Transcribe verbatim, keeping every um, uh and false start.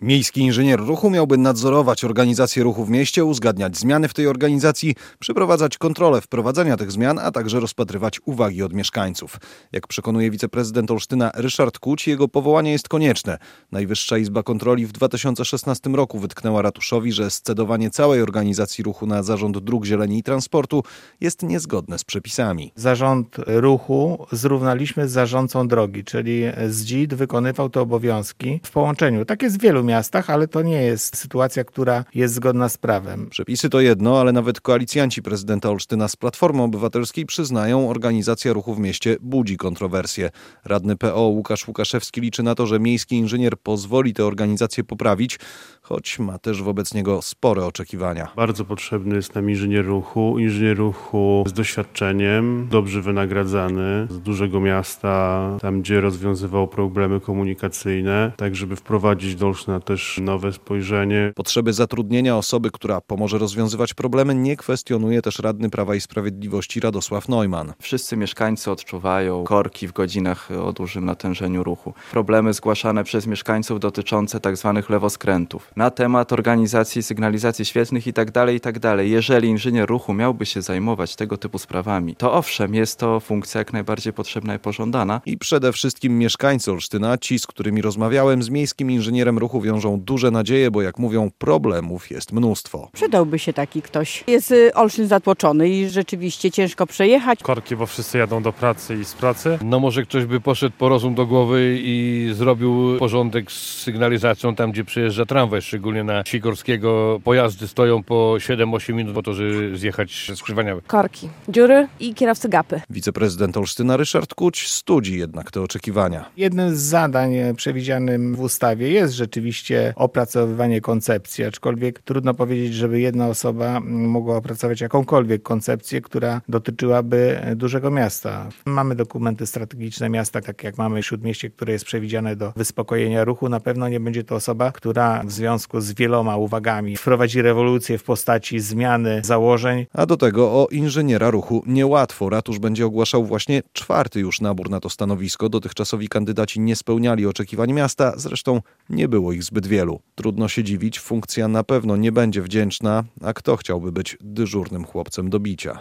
Miejski inżynier ruchu miałby nadzorować organizację ruchu w mieście, uzgadniać zmiany w tej organizacji, przeprowadzać kontrolę wprowadzania tych zmian, a także rozpatrywać uwagi od mieszkańców. Jak przekonuje wiceprezydent Olsztyna Ryszard Kuć, jego powołanie jest konieczne. Najwyższa Izba Kontroli w dwa tysiące szesnastym roku wytknęła ratuszowi, że scedowanie całej organizacji ruchu na Zarząd Dróg, Zieleni i Transportu jest niezgodne z przepisami. Zarząd ruchu zrównaliśmy z zarządcą drogi, czyli Z D I D wykonywał te obowiązki w połączeniu. Tak jest w wielu miastach, ale to nie jest sytuacja, która jest zgodna z prawem. Przepisy to jedno, ale nawet koalicjanci prezydenta Olsztyna z Platformy Obywatelskiej przyznają, organizacja ruchu w mieście budzi kontrowersje. Radny P O Łukasz Łukaszewski liczy na to, że miejski inżynier pozwoli tę organizację poprawić, choć ma też wobec niego spore oczekiwania. Bardzo potrzebny jest nam inżynier ruchu, inżynier ruchu z doświadczeniem, dobrze wynagradzany, z dużego miasta, tam gdzie rozwiązywał problemy komunikacyjne, tak żeby wprowadzić do Olsztyna też nowe spojrzenie. Potrzeby zatrudnienia osoby, która pomoże rozwiązywać problemy, nie kwestionuje też radny Prawa i Sprawiedliwości Radosław Neumann. Wszyscy mieszkańcy odczuwają korki w godzinach o dużym natężeniu ruchu. Problemy zgłaszane przez mieszkańców dotyczące tzw. lewoskrętów. Na temat organizacji sygnalizacji świetlnych itd., itd. Jeżeli inżynier ruchu miałby się zajmować tego typu sprawami, to owszem, jest to funkcja jak najbardziej potrzebna i pożądana. I przede wszystkim mieszkańcy Olsztyna, ci, z którymi rozmawiałem, z miejskim inżynierem ruchu wiążą duże nadzieje, bo jak mówią, problemów jest mnóstwo. Przydałby się taki ktoś. Jest Olsztyn zatłoczony i rzeczywiście ciężko przejechać. Korki, bo wszyscy jadą do pracy i z pracy. No może ktoś by poszedł po rozum do głowy i zrobił porządek z sygnalizacją tam, gdzie przyjeżdża tramwaj, szczególnie na Sikorskiego. Pojazdy stoją po siedem osiem minut po to, żeby zjechać ze skrzyżowania. Korki, dziury i kierowcy gapy. Wiceprezydent Olsztyna Ryszard Kuć studzi jednak te oczekiwania. Jednym z zadań przewidzianym w ustawie jest rzeczywiście opracowywanie koncepcji, aczkolwiek trudno powiedzieć, żeby jedna osoba mogła opracować jakąkolwiek koncepcję, która dotyczyłaby dużego miasta. Mamy dokumenty strategiczne miasta, tak jak mamy Śródmieście, które jest przewidziane do wyspokojenia ruchu. Na pewno nie będzie to osoba, która w związku z wieloma uwagami wprowadzi rewolucję w postaci zmiany założeń. A do tego o inżyniera ruchu niełatwo. Ratusz będzie ogłaszał właśnie czwarty już nabór na to stanowisko. Dotychczasowi kandydaci nie spełniali oczekiwań miasta, zresztą nie było ich zbyt wielu. Trudno się dziwić, funkcja na pewno nie będzie wdzięczna, a kto chciałby być dyżurnym chłopcem do bicia.